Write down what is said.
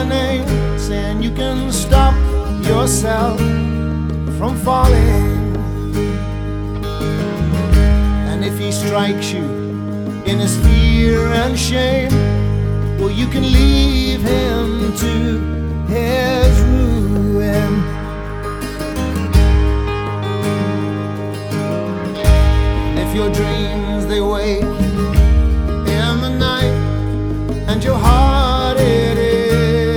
your name, saying you can stop yourself from falling. And if he strikes you in his fear and shame, well, you can leave him to his ruin. If your dreams they wake in the night and your heart